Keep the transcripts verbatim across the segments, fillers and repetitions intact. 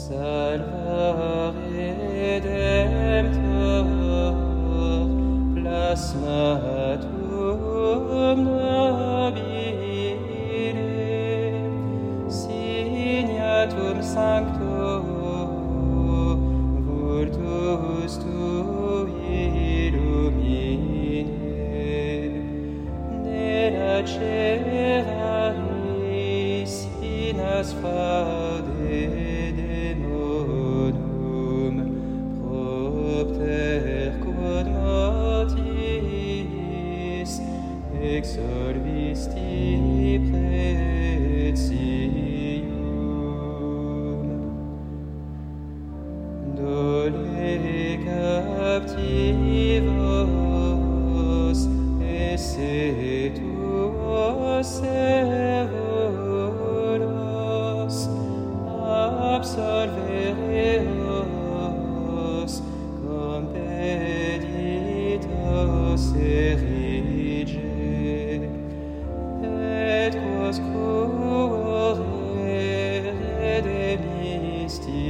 Salva Redemptor, plasmatum nobile, signatum sancto, vultus tui illumine, nella ceraris in asfaude demonum, propter quod mortis, exsolvisti pretium. Dole captivos, esse tuos servulos, absolvereos, compeditos erige, et quos cuore redemisti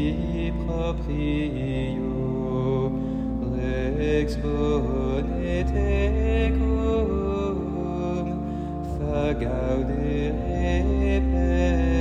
proprio, rex bone tecum, fagaudere per